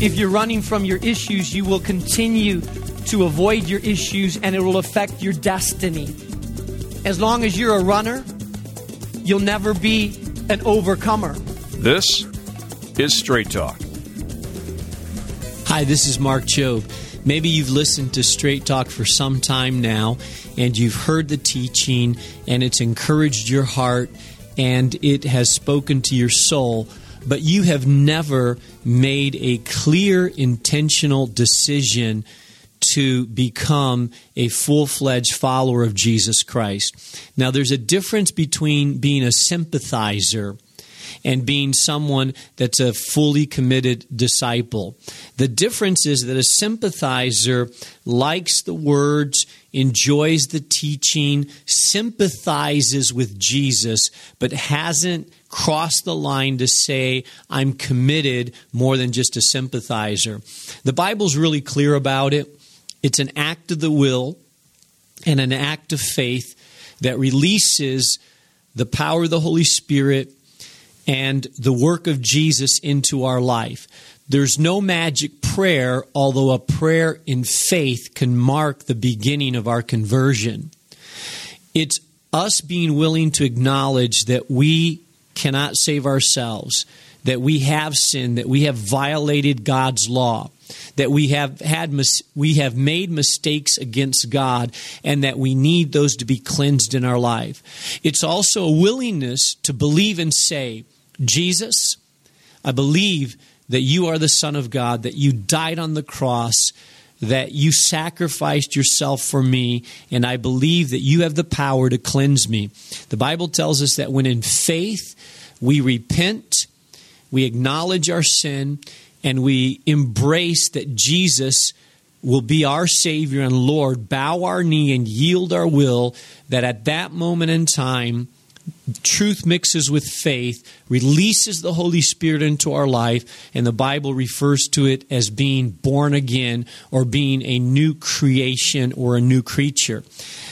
If you're running from your issues, you will continue to avoid your issues and it will affect your destiny. As long as you're a runner, you'll never be an overcomer. This is Straight Talk. Hi, this is Mark Jobe. Maybe you've listened to Straight Talk for some time now, and you've heard the teaching, and it's encouraged your heart, and it has spoken to your soul, but you have never made a clear, intentional decision to become a full-fledged follower of Jesus Christ. Now, there's a difference between being a sympathizer and being someone that's a fully committed disciple. The difference is that a sympathizer likes the words, enjoys the teaching, sympathizes with Jesus, but hasn't crossed the line to say, I'm committed more than just a sympathizer. The Bible's really clear about it. It's an act of the will and an act of faith that releases the power of the Holy Spirit and the work of Jesus into our life. There's no magic prayer, although a prayer in faith can mark the beginning of our conversion. It's us being willing to acknowledge that we cannot save ourselves, that we have sinned, that we have violated God's law, that we have made mistakes against God, and that we need those to be cleansed in our life. It's also a willingness to believe and say, Jesus, I believe that you are the Son of God, that you died on the cross, that you sacrificed yourself for me, and I believe that you have the power to cleanse me. The Bible tells us that when in faith we repent, we acknowledge our sin, and we embrace that Jesus will be our Savior and Lord, bow our knee and yield our will, that at that moment in time, truth mixes with faith, releases the Holy Spirit into our life, and the Bible refers to it as being born again or being a new creation or a new creature.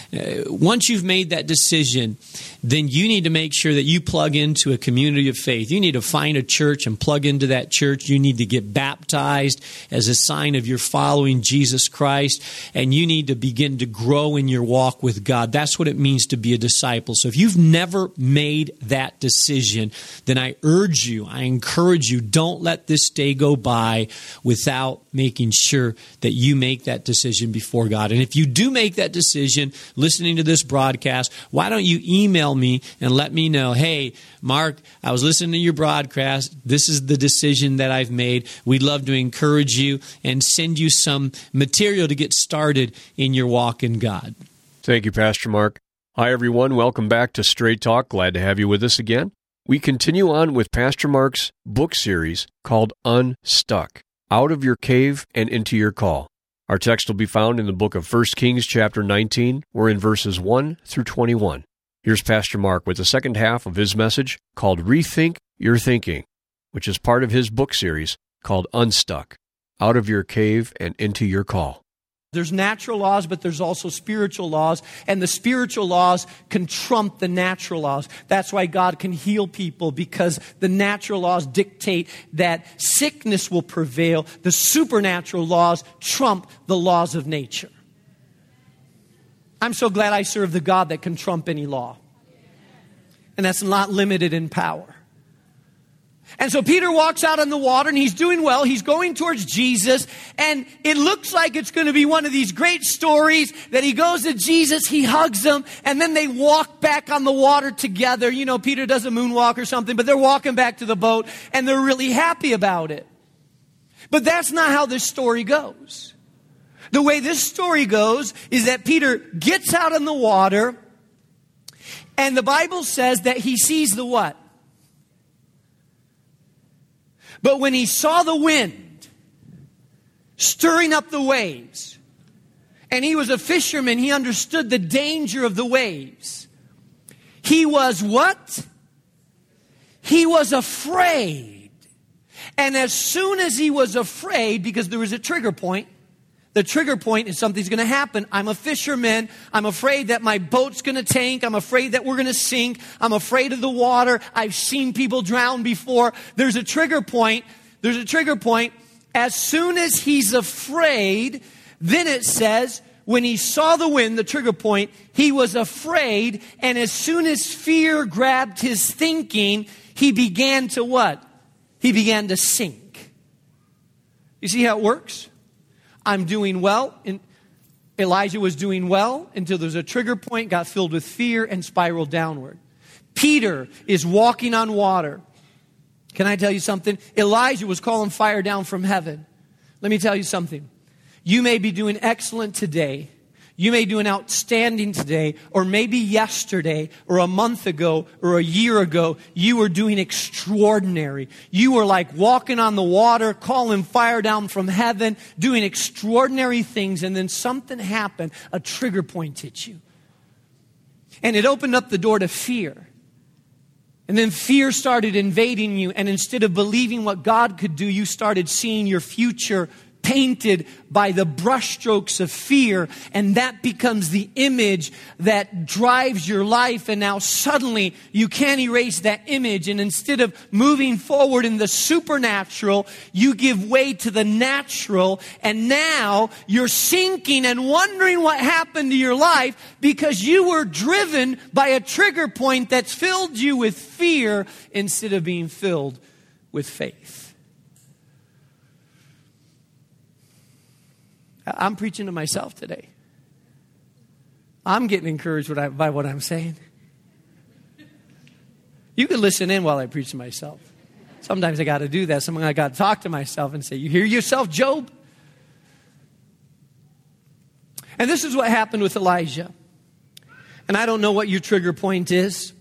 Once you've made that decision, then you need to make sure that you plug into a community of faith. You need to find a church and plug into that church. You need to get baptized as a sign of your following Jesus Christ, and you need to begin to grow in your walk with God. That's what it means to be a disciple. So if you've never made that decision, then I urge you, I encourage you, don't let this day go by without making sure that you make that decision before God. And if you do make that decision, listening to this broadcast, why don't you email me and let me know, hey, Mark, I was listening to your broadcast. This is the decision that I've made. We'd love to encourage you and send you some material to get started in your walk in God. Thank you, Pastor Mark. Hi, everyone. Welcome back to Straight Talk. Glad to have you with us again. We continue on with Pastor Mark's book series called Unstuck, Out of Your Cave and Into Your Call. Our text will be found in the book of 1 Kings chapter 19. We're in verses 1 through 21. Here's Pastor Mark with the second half of his message called Rethink Your Thinking, which is part of his book series called Unstuck, Out of Your Cave and Into Your Call. There's natural laws, but there's also spiritual laws, and the spiritual laws can trump the natural laws. That's why God can heal people, because the natural laws dictate that sickness will prevail. The supernatural laws trump the laws of nature. I'm so glad I serve the God that can trump any law, and that's not limited in power. And so Peter walks out on the water, and he's doing well. He's going towards Jesus, and it looks like it's going to be one of these great stories that he goes to Jesus, he hugs him, and then they walk back on the water together. You know, Peter does a moonwalk or something, but they're walking back to the boat, and they're really happy about it. But that's not how this story goes. The way this story goes is that Peter gets out on the water, and the Bible says that he sees the what? But when he saw the wind stirring up the waves, and he was a fisherman, he understood the danger of the waves. He was what? He was afraid. And as soon as he was afraid, because there was a trigger point, the trigger point is something's going to happen. I'm a fisherman. I'm afraid that my boat's going to tank. I'm afraid that we're going to sink. I'm afraid of the water. I've seen people drown before. There's a trigger point. As soon as he's afraid, then it says, when he saw the wind, the trigger point, he was afraid. And as soon as fear grabbed his thinking, he began to what? He began to sink. You see how it works? I'm doing well. And Elijah was doing well until there was a trigger point, got filled with fear, and spiraled downward. Peter is walking on water. Can I tell you something? Elijah was calling fire down from heaven. Let me tell you something. You may be doing excellent today. You may do an outstanding today, or maybe yesterday, or a month ago, or a year ago, you were doing extraordinary. You were like walking on the water, calling fire down from heaven, doing extraordinary things, and then something happened, a trigger point hit you. And it opened up the door to fear. And then fear started invading you, and instead of believing what God could do, you started seeing your future painted by the brushstrokes of fear, and that becomes the image that drives your life. And now suddenly you can't erase that image, and instead of moving forward in the supernatural, you give way to the natural, and now you're sinking and wondering what happened to your life because you were driven by a trigger point that's filled you with fear instead of being filled with faith. I'm preaching to myself today. I'm getting encouraged by what I'm saying. You can listen in while I preach to myself. Sometimes I got to do that. Sometimes I got to talk to myself and say, you hear yourself, Job? And this is what happened with Elijah. And I don't know what your trigger point is.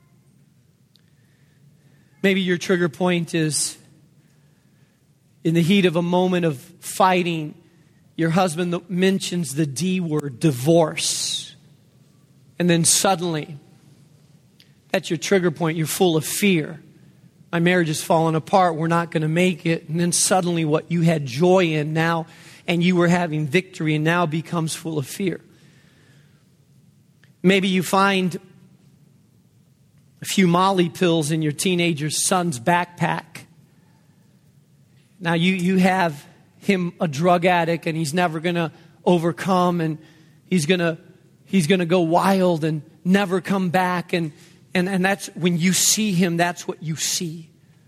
Maybe your trigger point is in the heat of a moment of fighting. Your husband mentions the D word, divorce. And then suddenly, that's your trigger point. You're full of fear. My marriage is falling apart. We're not going to make it. And then suddenly what you had joy in now, and you were having victory, and now becomes full of fear. Maybe you find a few Molly pills in your teenager's son's backpack. Now you have him a drug addict, and he's never going to overcome, and he's going to go wild and never come back, and that's when you see him, that's what you see.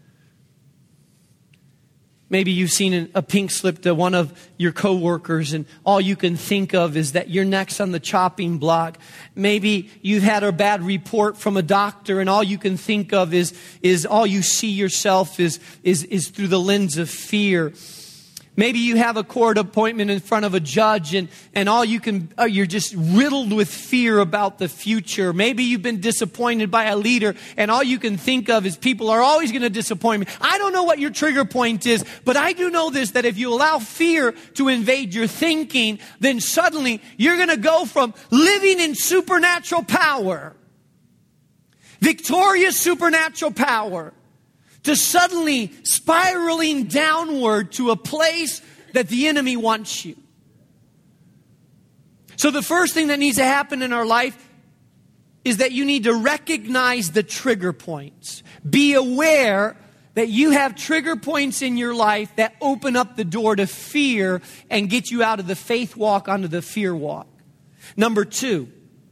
Maybe you've seen a pink slip to one of your coworkers, and all you can think of is that you're next on the chopping block. Maybe you've had a bad report from a doctor, and all you can think of is all you see yourself is through the lens of fear. Maybe you have a court appointment in front of a judge, and all you're just riddled with fear about the future. Maybe you've been disappointed by a leader, and all you can think of is people are always going to disappoint me. I don't know what your trigger point is, but I do know this, that if you allow fear to invade your thinking, then suddenly you're going to go from living in supernatural power, victorious supernatural power, to suddenly spiraling downward to a place that the enemy wants you. So the first thing that needs to happen in our life is that you need to recognize the trigger points. Be aware that you have trigger points in your life that open up the door to fear and get you out of the faith walk onto the fear walk. Number 2,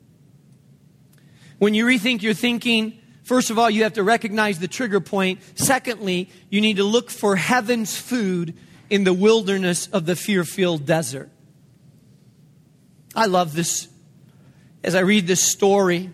when you rethink your thinking, first of all, you have to recognize the trigger point. Secondly, you need to look for heaven's food in the wilderness of the fear-filled desert. I love this. As I read this story,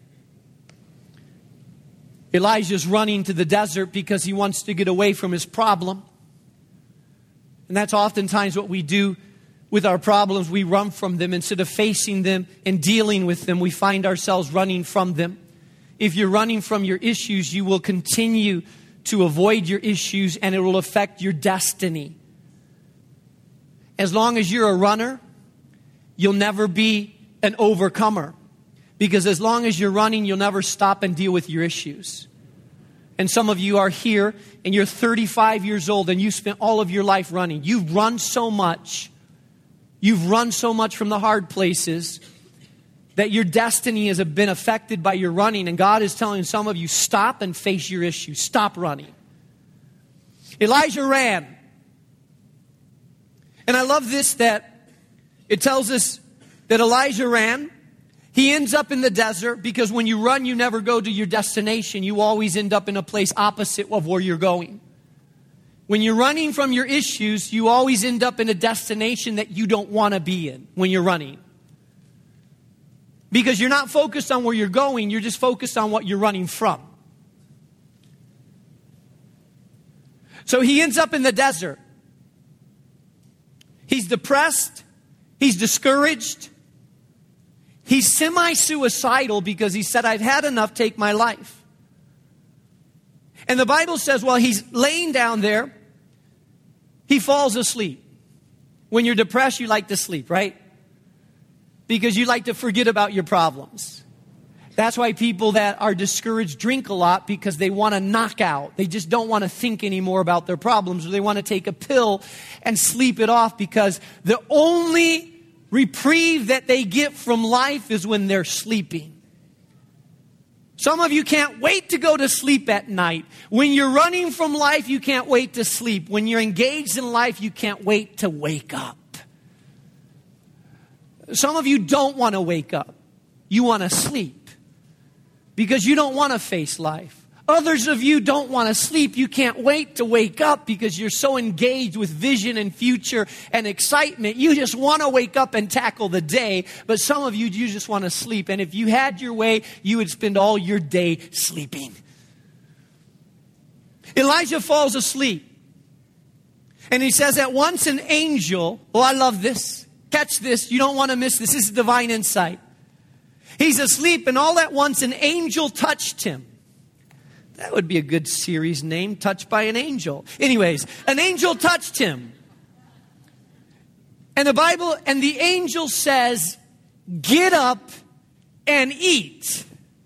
Elijah's running to the desert because he wants to get away from his problem. And that's oftentimes what we do with our problems. We run from them instead of facing them and dealing with them. We find ourselves running from them. If you're running from your issues, you will continue to avoid your issues, and it will affect your destiny. As long as you're a runner, you'll never be an overcomer. Because as long as you're running, you'll never stop and deal with your issues. And some of you are here, and you're 35 years old, and you spent all of your life running. You've run so much. You've run so much from the hard places that your destiny has been affected by your running. And God is telling some of you, stop and face your issues. Stop running. Elijah ran. And I love this, that it tells us that Elijah ran. He ends up in the desert because when you run, you never go to your destination. You always end up in a place opposite of where you're going. When you're running from your issues, you always end up in a destination that you don't want to be in when you're running. Because you're not focused on where you're going, you're just focused on what you're running from. So he ends up in the desert. He's depressed. He's discouraged. He's semi-suicidal because he said, I've had enough, take my life. And the Bible says, while he's laying down there, he falls asleep. When you're depressed, you like to sleep, right? Because you like to forget about your problems. That's why people that are discouraged drink a lot, because they want to knock out. They just don't want to think anymore about their problems, or they want to take a pill and sleep it off, because the only reprieve that they get from life is when they're sleeping. Some of you can't wait to go to sleep at night. When you're running from life, you can't wait to sleep. When you're engaged in life, you can't wait to wake up. Some of you don't want to wake up. You want to sleep because you don't want to face life. Others of you don't want to sleep. You can't wait to wake up because you're so engaged with vision and future and excitement. You just want to wake up and tackle the day. But some of you just want to sleep. And if you had your way, you would spend all your day sleeping. Elijah falls asleep. And he says, at once an angel, oh, I love this. Catch this. You don't want to miss this. This is divine insight. He's asleep, and all at once an angel touched him. That would be a good series name, Touched by an Angel. Anyways, an angel touched him. And the angel says, get up and eat.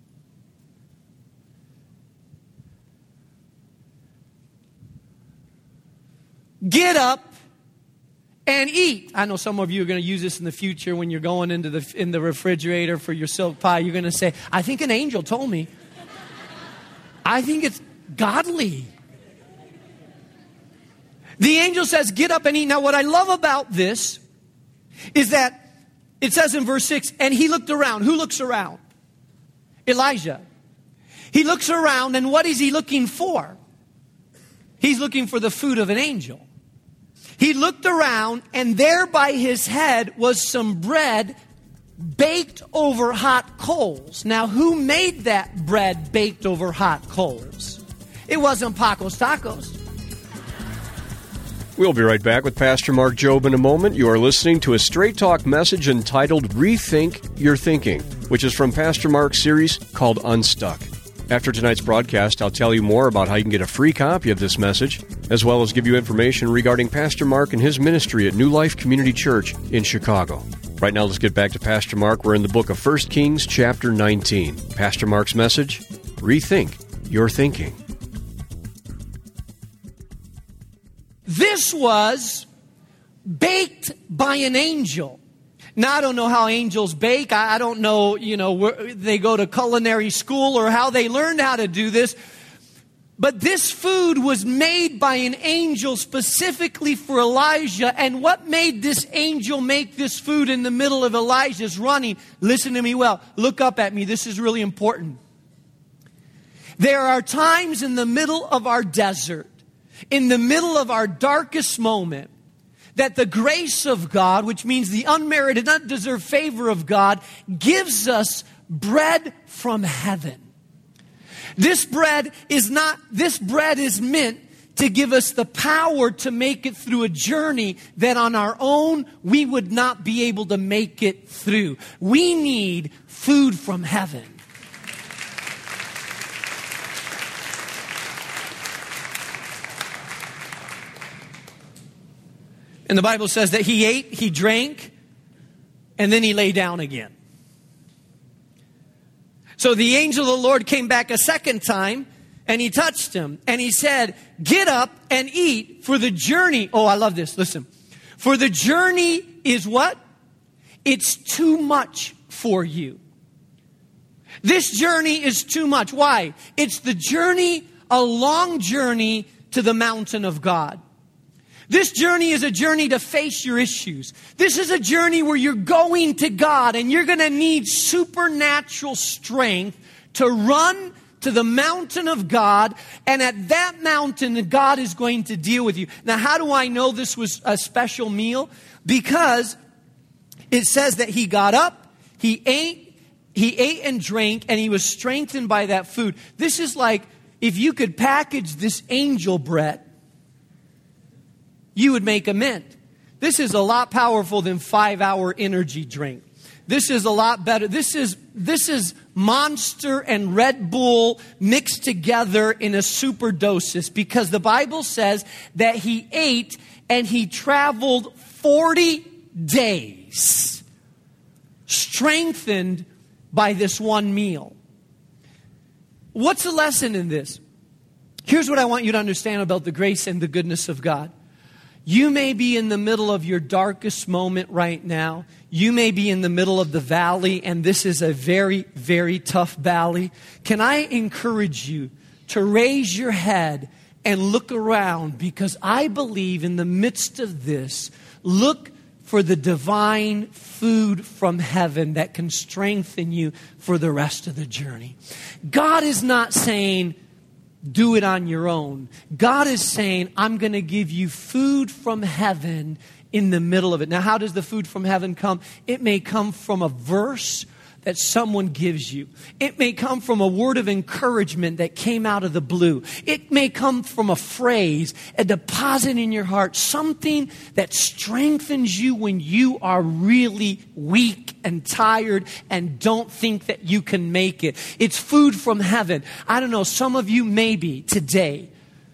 Get up and eat. I know some of you are going to use this in the future when you're going into the refrigerator for your silk pie. You're going to say, I think an angel told me. I think it's godly. The angel says, get up and eat. Now, what I love about this is that it says in verse 6, and he looked around. Who looks around? Elijah. He looks around, and what is he looking for? He's looking for the food of an angel. He looked around, and there by his head was some bread baked over hot coals. Now, who made that bread baked over hot coals? It wasn't Paco's Tacos. We'll be right back with Pastor Mark Jobe in a moment. You are listening to a Straight Talk message entitled Rethink Your Thinking, which is from Pastor Mark's series called Unstuck. After tonight's broadcast, I'll tell you more about how you can get a free copy of this message, as well as give you information regarding Pastor Mark and his ministry at New Life Community Church in Chicago. Right now, let's get back to Pastor Mark. We're in the book of 1 Kings, chapter 19. Pastor Mark's message, Rethink Your Thinking. This was baked by an angel. Now, I don't know how angels bake. I don't know, where they go to culinary school or how they learned how to do this. But this food was made by an angel specifically for Elijah. And what made this angel make this food in the middle of Elijah's running? Listen to me well. Look up at me. This is really important. There are times in the middle of our desert, in the middle of our darkest moment, that the grace of God, which means the unmerited, undeserved favor of God, gives us bread from heaven. This bread is meant to give us the power to make it through a journey that on our own we would not be able to make it through. We need food from heaven. And the Bible says that he ate, he drank, and then he lay down again. So the angel of the Lord came back a second time, and he touched him, and he said, get up and eat, for the journey. Oh, I love this. Listen. For the journey is what? It's too much for you. This journey is too much. Why? It's the journey, a long journey to the mountain of God. This journey is a journey to face your issues. This is a journey where you're going to God and you're going to need supernatural strength to run to the mountain of God, and at that mountain, God is going to deal with you. Now, how do I know this was a special meal? Because it says that he got up, he ate and drank, and he was strengthened by that food. This is like if you could package this angel bread, you would make a mint. This is a lot powerful than 5-hour energy drink. This is a lot better. This is Monster and Red Bull mixed together in a super dosis, because the Bible says that he ate and he traveled 40 days, strengthened by this one meal. What's the lesson in this? Here's what I want you to understand about the grace and the goodness of God. You may be in the middle of your darkest moment right now. You may be in the middle of the valley, and this is a very, very tough valley. Can I encourage you to raise your head and look around? Because I believe in the midst of this, look for the divine food from heaven that can strengthen you for the rest of the journey. God is not saying, do it on your own. God is saying, I'm going to give you food from heaven in the middle of it. Now, how does the food from heaven come? It may come from a verse that someone gives you. It may come from a word of encouragement that came out of the blue. It may come from a phrase, a deposit in your heart, something that strengthens you when you are really weak and tired and don't think that you can make it. It's food from heaven. I don't know, some of you maybe today,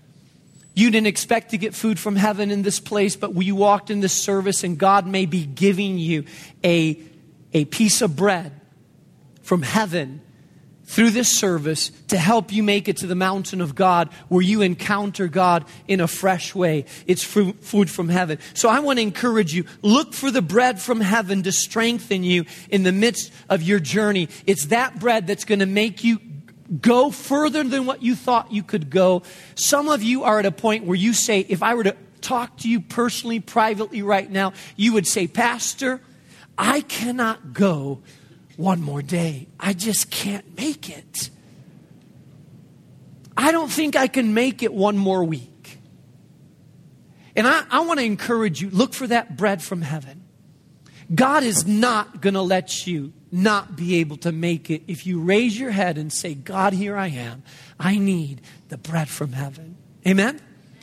you didn't expect to get food from heaven in this place, but you walked in this service and God may be giving you a piece of bread from heaven through this service to help you make it to the mountain of God where you encounter God in a fresh way. It's food from heaven. So I want to encourage you, look for the bread from heaven to strengthen you in the midst of your journey. It's that bread that's going to make you go further than what you thought you could go. Some of you are at a point where you say, if I were to talk to you personally, privately right now, you would say, Pastor, I cannot go one more day. I just can't make it. I don't think I can make it one more week. And I want to encourage you, look for that bread from heaven. God is not going to let you not be able to make it if you raise your head and say, God, here I am. I need the bread from heaven. Amen?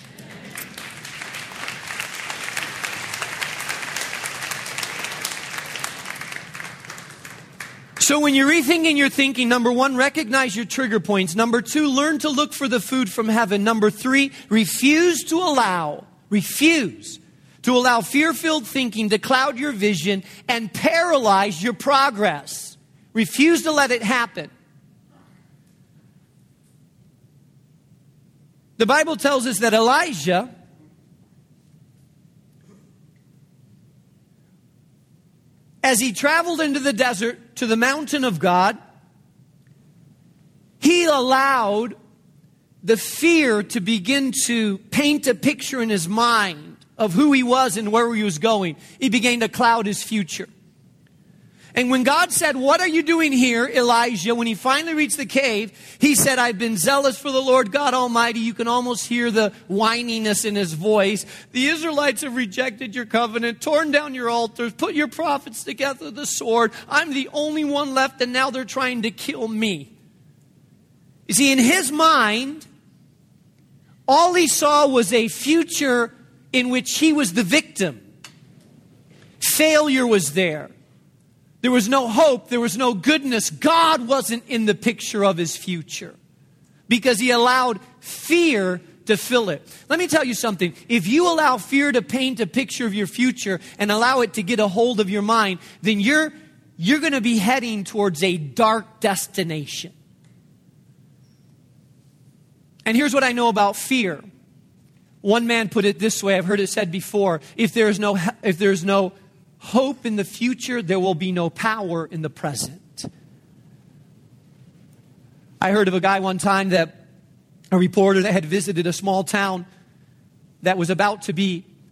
So when you're rethinking your thinking, number 1, recognize your trigger points. Number 2, learn to look for the food from heaven. Number 3, refuse to allow fear-filled thinking to cloud your vision and paralyze your progress. Refuse to let it happen. The Bible tells us that Elijah as he traveled into the desert to the mountain of God, he allowed the fear to begin to paint a picture in his mind of who he was and where he was going. He began to cloud his future. And when God said, what are you doing here, Elijah? When he finally reached the cave, he said, I've been zealous for the Lord God Almighty. You can almost hear the whininess in his voice. The Israelites have rejected your covenant, torn down your altars, put your prophets together with the sword. I'm the only one left, and now they're trying to kill me. You see, in his mind, all he saw was a future in which he was the victim. Failure was there. There was no hope. There was no goodness. God wasn't in the picture of his future because he allowed fear to fill it. Let me tell you something. If you allow fear to paint a picture of your future and allow it to get a hold of your mind, then you're going to be heading towards a dark destination. And here's what I know about fear. One man put it this way. I've heard it said before. If there's no hope in the future, there will be no power in the present. I heard of a guy one time, that a reporter that had visited a small town that was about to be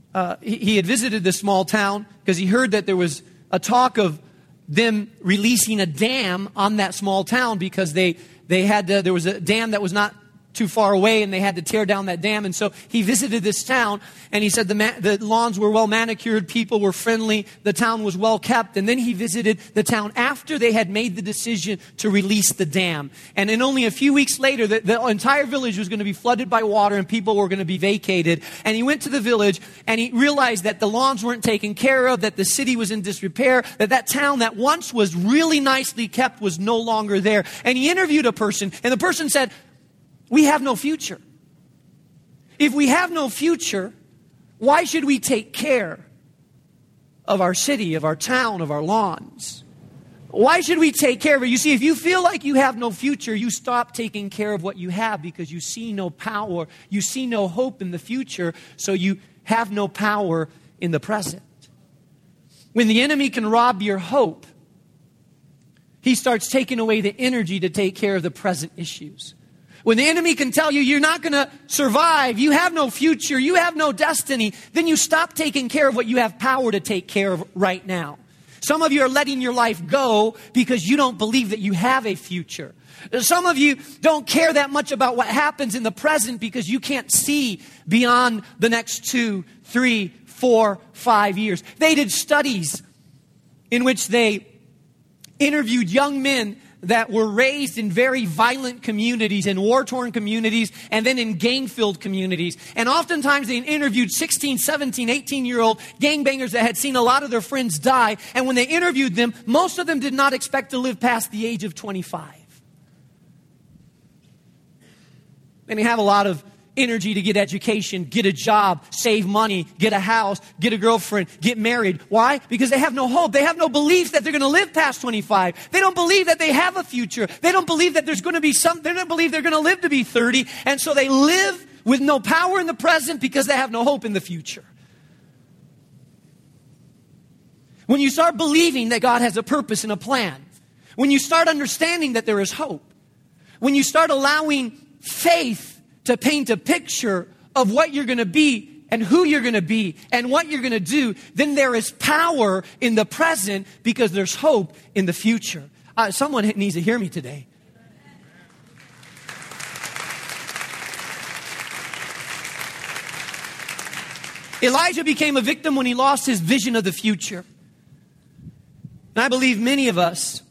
he had visited this small town because he heard that there was a talk of them releasing a dam on that small town because there was a dam that was not too far away and they had to tear down that dam. And so he visited this town and he said the lawns were well manicured, people were friendly, the town was well kept. And then he visited the town after they had made the decision to release the dam. And in only a few weeks later, the entire village was going to be flooded by water and people were going to be vacated. And he went to the village and he realized that the lawns weren't taken care of, that the city was in disrepair, that town that once was really nicely kept was no longer there. And he interviewed a person and the person said, we have no future. If we have no future, why should we take care of our city, of our town, of our lawns? Why should we take care of it? You see, if you feel like you have no future, you stop taking care of what you have because you see no power, you see no hope in the future, so you have no power in the present. When the enemy can rob your hope, he starts taking away the energy to take care of the present issues. When the enemy can tell you you're not going to survive, you have no future, you have no destiny, then you stop taking care of what you have power to take care of right now. Some of you are letting your life go because you don't believe that you have a future. Some of you don't care that much about what happens in the present because you can't see beyond the next 2, 3, 4, 5 years. They did studies in which they interviewed young men that were raised in very violent communities, in war-torn communities, and then in gang-filled communities. And oftentimes they interviewed 16, 17, 18-year-old gangbangers that had seen a lot of their friends die. And when they interviewed them, most of them did not expect to live past the age of 25. And they have a lot of energy to get education, get a job, save money, get a house, get a girlfriend, get married. Why? Because they have no hope. They have no belief that they're going to live past 25. They don't believe that they have a future. They don't believe that there's going to be something. They don't believe they're going to live to be 30. And so they live with no power in the present because they have no hope in the future. When you start believing that God has a purpose and a plan, when you start understanding that there is hope, when you start allowing faith to paint a picture of what you're going to be and who you're going to be and what you're going to do, then there is power in the present because there's hope in the future. Someone needs to hear me today. Elijah became a victim when he lost his vision of the future. And I believe many of us,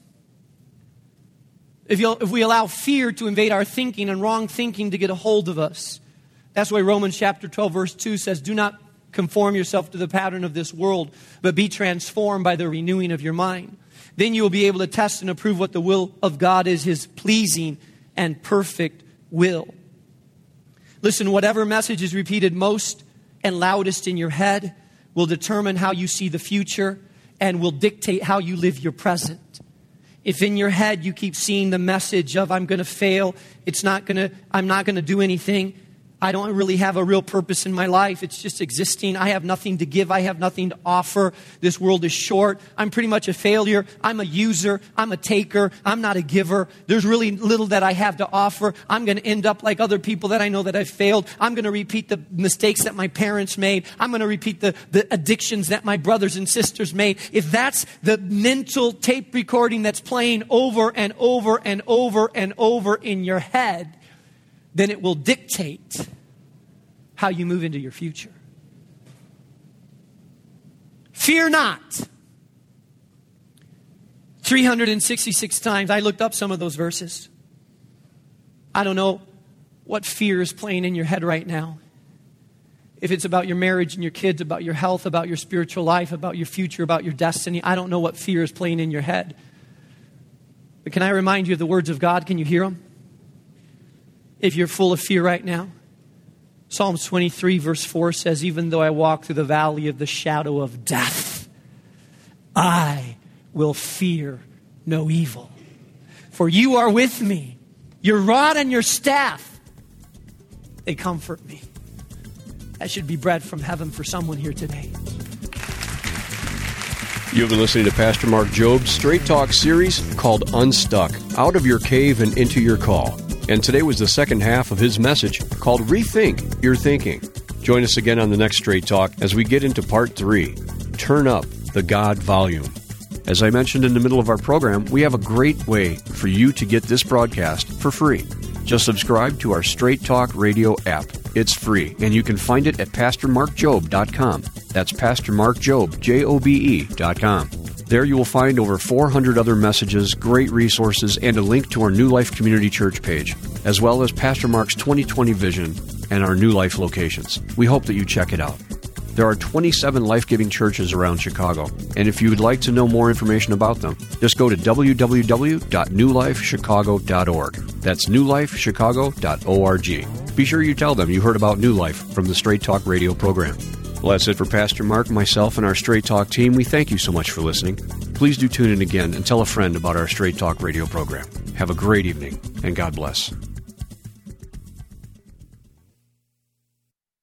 if we allow fear to invade our thinking and wrong thinking to get a hold of us. That's why Romans chapter 12 verse 2 says, do not conform yourself to the pattern of this world, but be transformed by the renewing of your mind. Then you will be able to test and approve what the will of God is, his pleasing and perfect will. Listen, whatever message is repeated most and loudest in your head will determine how you see the future and will dictate how you live your present. If in your head you keep seeing the message of I'm going to fail, I'm not going to do anything, I don't really have a real purpose in my life. It's just existing. I have nothing to give. I have nothing to offer. This world is short. I'm pretty much a failure. I'm a user. I'm a taker. I'm not a giver. There's really little that I have to offer. I'm going to end up like other people that I know that I've failed. I'm going to repeat the mistakes that my parents made. I'm going to repeat the addictions that my brothers and sisters made. If that's the mental tape recording that's playing over and over and over and over in your head, then it will dictate how you move into your future. Fear not. 366 times. I looked up some of those verses. I don't know what fear is playing in your head right now. If it's about your marriage and your kids, about your health, about your spiritual life, about your future, about your destiny, I don't know what fear is playing in your head. But can I remind you of the words of God? Can you hear them? If you're full of fear right now, Psalms 23 verse 4 says, even though I walk through the valley of the shadow of death, I will fear no evil. For you are with me. Your rod and your staff, they comfort me. That should be bread from heaven for someone here today. You've been listening to Pastor Mark Job's Straight Talk series called Unstuck, Out of Your Cave and Into Your Call. And today was the second half of his message called Rethink Your Thinking. Join us again on the next Straight Talk as we get into Part 3, Turn Up the God Volume. As I mentioned in the middle of our program, we have a great way for you to get this broadcast for free. Just subscribe to our Straight Talk Radio app. It's free, and you can find it at PastorMarkJob.com. That's PastorMarkJob, Jobe.com. There you will find over 400 other messages, great resources, and a link to our New Life Community Church page, as well as Pastor Mark's 2020 vision and our New Life locations. We hope that you check it out. There are 27 life-giving churches around Chicago, and if you would like to know more information about them, just go to www.newlifechicago.org. That's newlifechicago.org. Be sure you tell them you heard about New Life from the Straight Talk Radio program. Well, that's it for Pastor Mark, myself, and our Straight Talk team. We thank you so much for listening. Please do tune in again and tell a friend about our Straight Talk Radio program. Have a great evening, and God bless.